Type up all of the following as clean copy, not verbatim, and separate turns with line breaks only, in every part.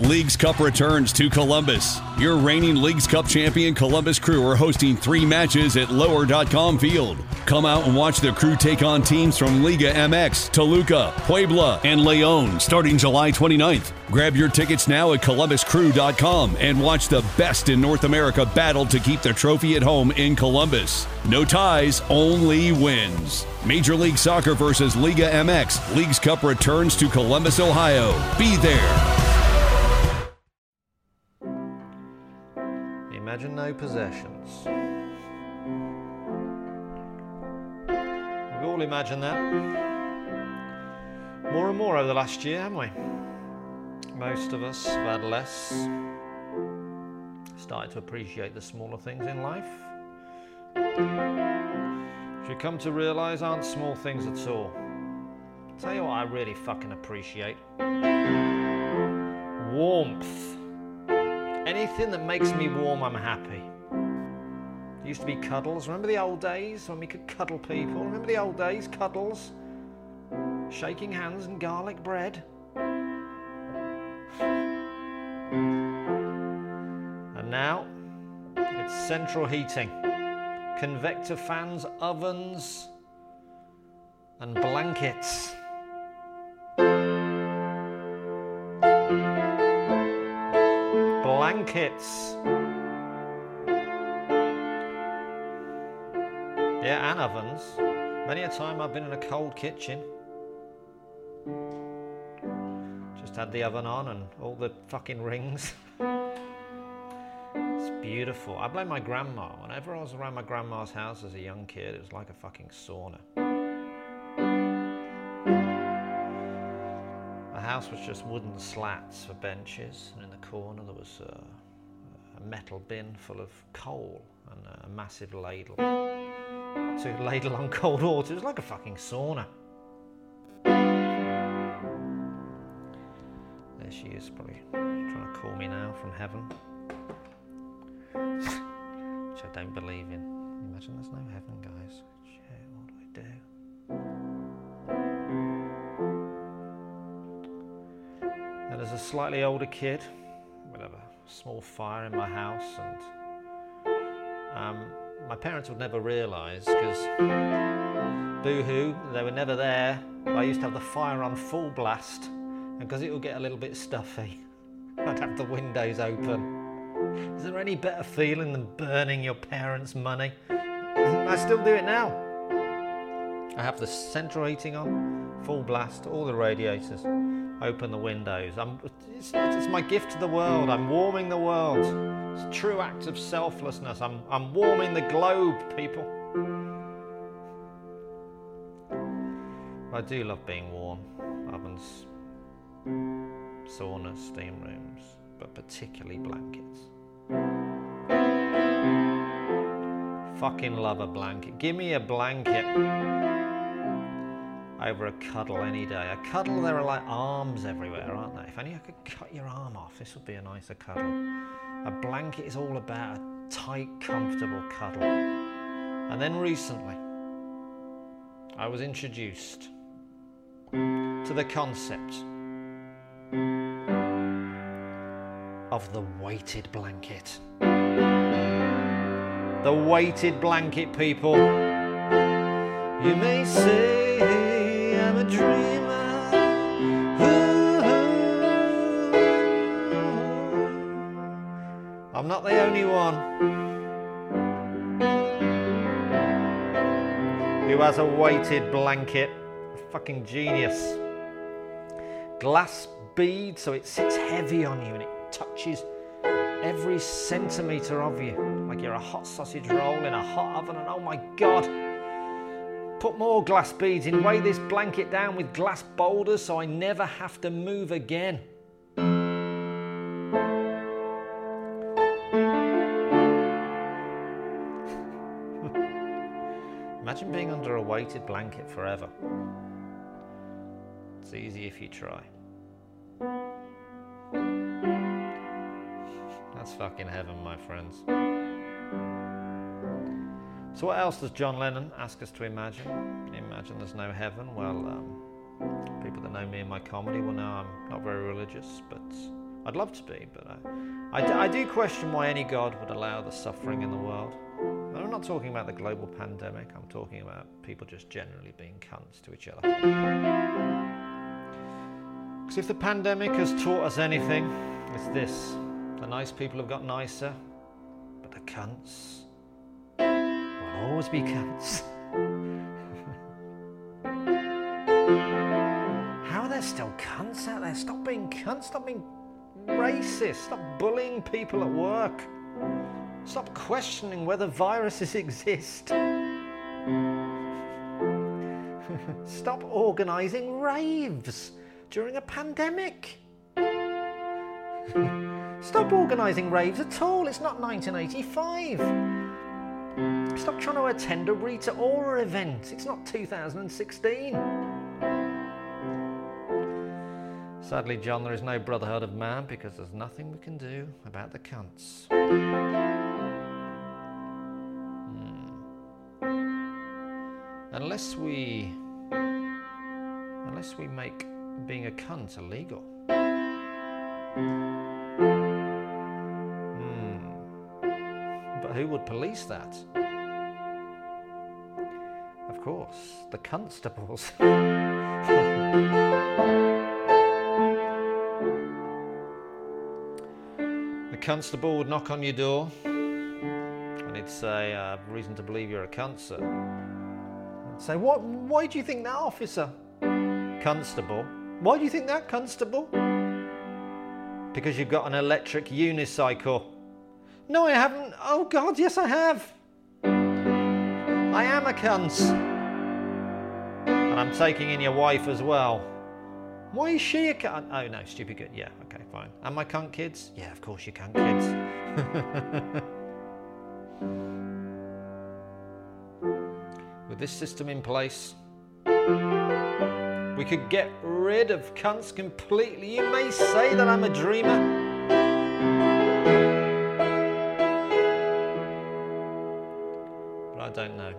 Leagues Cup returns to Columbus. Your reigning Leagues Cup champion Columbus Crew are hosting 3 matches at Lower.com Field. Come out and watch the Crew take on teams from Liga MX, Toluca, Puebla, and León starting July 29th. Grab your tickets now at ColumbusCrew.com and watch the best in North America battle to keep the trophy at home in Columbus. No ties, only wins. Major League Soccer versus Liga MX. Leagues Cup returns to Columbus, Ohio. Be there.
Imagine no possessions. We've all imagined that. More and more over the last year, haven't we? Most of us have had less. Started to appreciate the smaller things in life. Which we come to realise aren't small things at all. I'll tell you what I really fucking appreciate. Warmth. Anything that makes me warm, I'm happy. It used to be cuddles. Remember the old days when we could cuddle people? Remember the old days, cuddles? Shaking hands and garlic bread. And now, it's central heating. Convector fans, ovens, and blankets. Blankets. Yeah, and ovens. Many a time I've been in a cold kitchen. Just had the oven on and all the fucking rings. It's beautiful. I blame my grandma. Whenever I was around my grandma's house as a young kid, it was like a fucking sauna. The house was just wooden slats for benches, and in the corner there was a metal bin full of coal and a massive ladle to ladle on cold water. It was like a fucking sauna. There she is, probably trying to call me now from heaven, which I don't believe in. Imagine there's no heaven, guys. Shit, what do I do? And as a slightly older kid, we'd have a small fire in my house, and my parents would never realise, because boo-hoo, they were never there. I used to have the fire on full blast, and because it would get a little bit stuffy, I'd have the windows open. Is there any better feeling than burning your parents' money? I still do it now. I have the central heating on, full blast, all the radiators, open the windows. It's my gift to the world. I'm warming the world. It's a true act of selflessness. I'm warming the globe, people. I do love being warm. Ovens, saunas, steam rooms, but particularly blankets. Fucking love a blanket. Give me a blanket over a cuddle any day. A cuddle, there are like arms everywhere, aren't they? If only I could cut your arm off, this would be a nicer cuddle. A blanket is all about a tight, comfortable cuddle. And then recently, I was introduced to the concept of the weighted blanket. The weighted blanket, people. You may say I'm a dreamer. Ooh. I'm not the only one who has a weighted blanket. A fucking genius. Glass bead, so it sits heavy on you and it touches every centimetre of you, like you're a hot sausage roll in a hot oven, and oh my God, put more glass beads in, weigh this blanket down with glass boulders so I never have to move again. Imagine being under a weighted blanket forever. It's easy if you try. That's fucking heaven, my friends. So what else does John Lennon ask us to imagine? Imagine there's no heaven? Well, people that know me and my comedy will know I'm not very religious, but I'd love to be, but I do question why any God would allow the suffering in the world. And I'm not talking about the global pandemic, I'm talking about people just generally being cunts to each other. Because if the pandemic has taught us anything, it's this. The nice people have got nicer, but the cunts will always be cunts. How are there still cunts out there? Stop being cunts, stop being racist, stop bullying people at work. Stop questioning whether viruses exist. Stop organising raves during a pandemic. Stop organising raves at all, it's not 1985. Stop trying to attend a Rita Ora event, it's not 2016. Sadly, John, there is no brotherhood of man because there's nothing we can do about the cunts. Unless we make being a cunt illegal. But who would police that? Of course, the constables. The constable would knock on your door and he'd say, I have reason to believe you're a cunt, sir. I'd say, what? Why do you think that, officer? Constable. Why do you think that, constable? Because you've got an electric unicycle. No, I haven't. Oh, God, yes, I have. I am a cunt. And I'm taking in your wife as well. Why is she a cunt? Oh, no, stupid kid. Yeah, okay, fine. And my cunt kids? Yeah, of course you cunt kids. With this system in place, we could get rid of cunts completely. You may say that I'm a dreamer. But I don't know.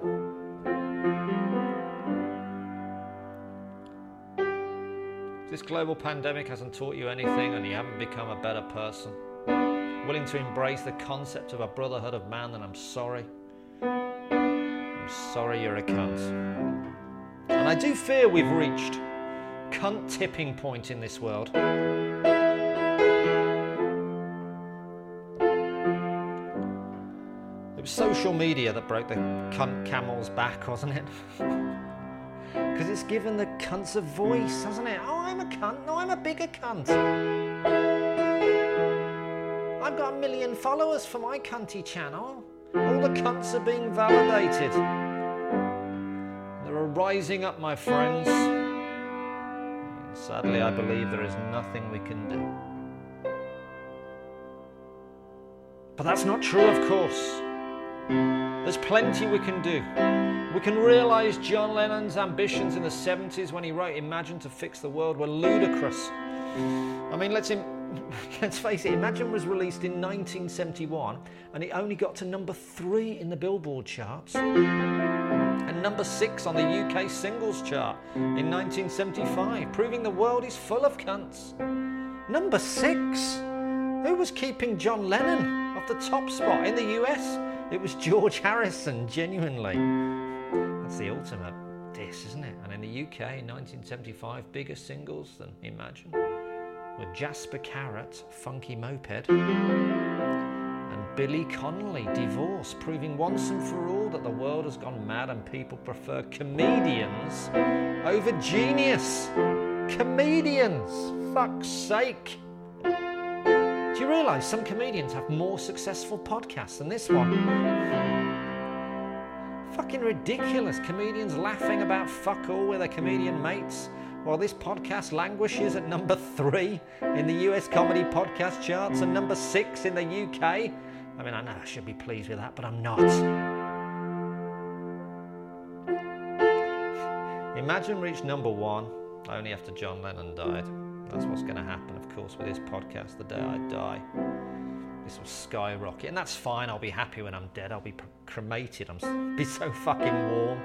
If this global pandemic hasn't taught you anything and you haven't become a better person, willing to embrace the concept of a brotherhood of man, then I'm sorry. I'm sorry you're a cunt. And I do fear we've reached cunt tipping point in this world. It was social media that broke the cunt camel's back, wasn't it? Because it's given the cunts a voice, hasn't it? Oh, I'm a cunt. No, I'm a bigger cunt. I've got 1 million followers for my cunty channel. All the cunts are being validated. They're rising up, my friends. And sadly, I believe there is nothing we can do. But that's not true, of course. There's plenty we can do. We can realise John Lennon's ambitions in the 70s when he wrote Imagine to fix the world were ludicrous. I mean, let's face it, Imagine was released in 1971 and it only got to number 3 in the Billboard charts and number 6 on the UK singles chart in 1975, proving the world is full of cunts. Number 6? Who was keeping John Lennon off the top spot in the US? It was George Harrison, genuinely. That's the ultimate diss, isn't it? And in the UK in 1975, bigger singles than Imagine were Jasper Carrot, Funky Moped, and Billy Connolly, Divorce, proving once and for all that the world has gone mad and people prefer comedians over genius. Comedians, fuck's sake. Do you realise some comedians have more successful podcasts than this one? Fucking ridiculous. Comedians laughing about fuck all with their comedian mates, while this podcast languishes at number 3 in the US comedy podcast charts and number 6 in the UK. I mean, I know I should be pleased with that, but I'm not. Imagine reached number 1 only after John Lennon died. That's what's going to happen, of course, with this podcast the day I die. This will skyrocket, and that's fine. I'll be happy when I'm dead. I'll be cremated. I'll be so fucking warm.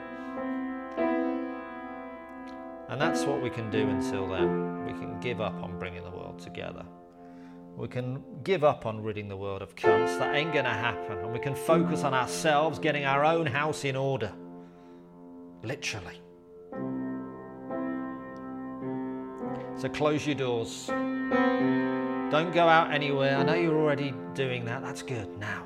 And that's what we can do until then. We can give up on bringing the world together. We can give up on ridding the world of cunts. That ain't gonna happen. And we can focus on ourselves getting our own house in order. Literally. So close your doors. Don't go out anywhere. I know you're already doing that. That's good. Now.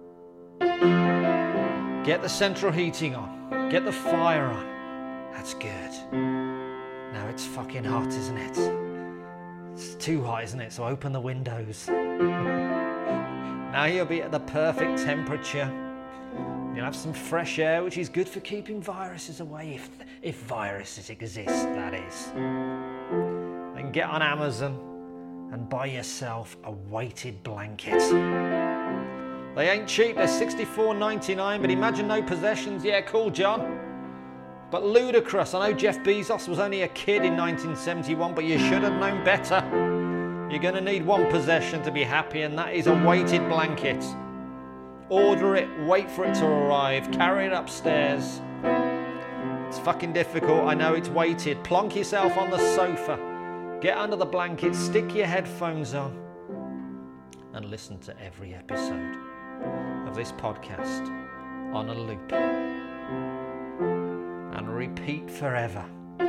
Get the central heating on. Get the fire on. That's good. Now it's fucking hot, isn't it? It's too hot, isn't it? So open the windows. Now you'll be at the perfect temperature. You'll have some fresh air, which is good for keeping viruses away, if viruses exist, that is. Then get on Amazon and buy yourself a weighted blanket. They ain't cheap, they're $64.99, but imagine no possessions. Yeah, cool, John. But ludicrous. I know Jeff Bezos was only a kid in 1971, but you should have known better. You're going to need one possession to be happy, and that is a weighted blanket. Order it, wait for it to arrive, carry it upstairs. It's fucking difficult, I know it's weighted. Plonk yourself on the sofa, get under the blanket, stick your headphones on, and listen to every episode of this podcast on a loop. And repeat forever.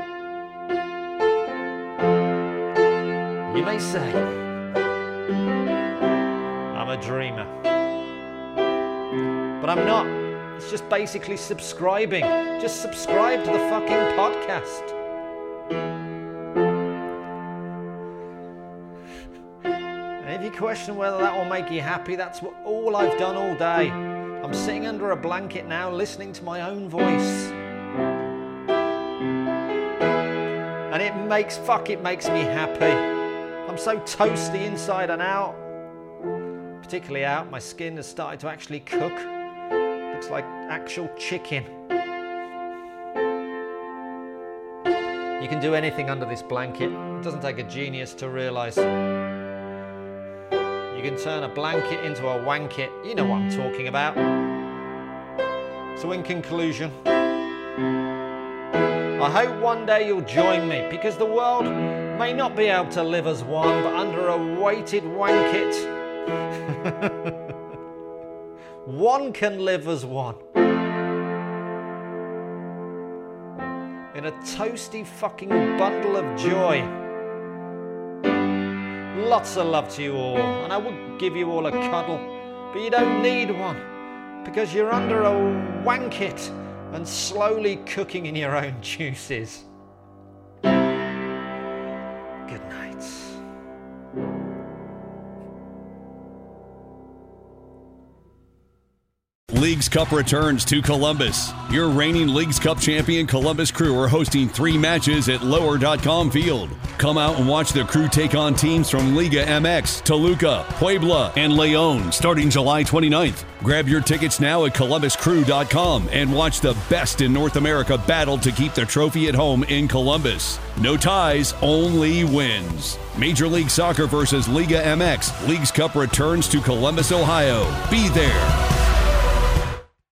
You may say, I'm a dreamer. But I'm not. It's just basically subscribing. Just subscribe to the fucking podcast. And if you question whether that will make you happy, that's all I've done all day. I'm sitting under a blanket now, listening to my own voice. And it makes me happy. I'm so toasty inside and out. Particularly out, my skin has started to actually cook. Looks like actual chicken. You can do anything under this blanket. It doesn't take a genius to realise. You can turn a blanket into a wanket. You know what I'm talking about. So in conclusion, I hope one day you'll join me, because the world may not be able to live as one, but under a weighted wanket, one can live as one. In a toasty fucking bundle of joy. Lots of love to you all, and I would give you all a cuddle, but you don't need one, because you're under a wanket and slowly cooking in your own juices. Good night.
Leagues Cup returns to Columbus. Your reigning Leagues Cup champion Columbus Crew are hosting 3 matches at Lower.com Field. Come out and watch the Crew take on teams from Liga MX, Toluca, Puebla, and Leon starting July 29th. Grab your tickets now at ColumbusCrew.com and watch the best in North America battle to keep the trophy at home in Columbus. No ties, only wins. Major League Soccer versus Liga MX. Leagues Cup returns to Columbus, Ohio. Be there.